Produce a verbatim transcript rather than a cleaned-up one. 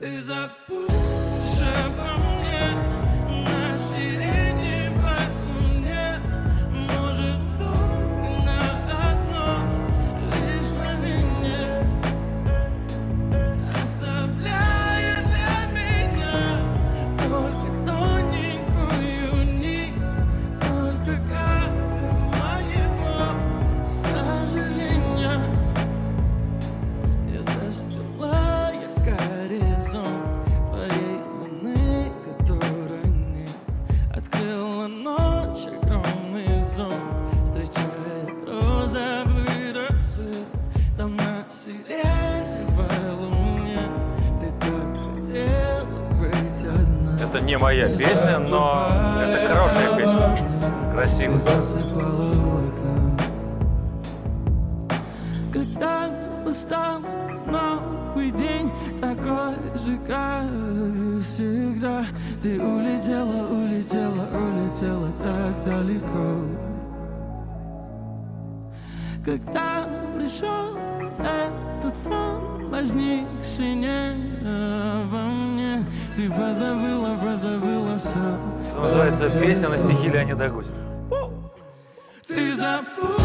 Ты забудешь обо мне на сиреневой луне, может, только на одно лишь мгновение, оставляя для меня только тоненькую нить, только каплю моего сожаления. Я застилаю горизонт твоей луны, которой нет. Открыла ночь огромный зонт, встречая розовый рассвет. Там на сиреневой луне ты так хотела быть одна. Это не моя песня, но это хорошая песня. Красивая. Засыпала окна. Когда устал новый день, такой же, как и всегда, ты улетела, улетела, улетела так далеко. Когда пришел этот сон, возникший не во мне, ты позабыла, позабыла все. Называется песня на стихи Леонида Агутина. Ты забыла.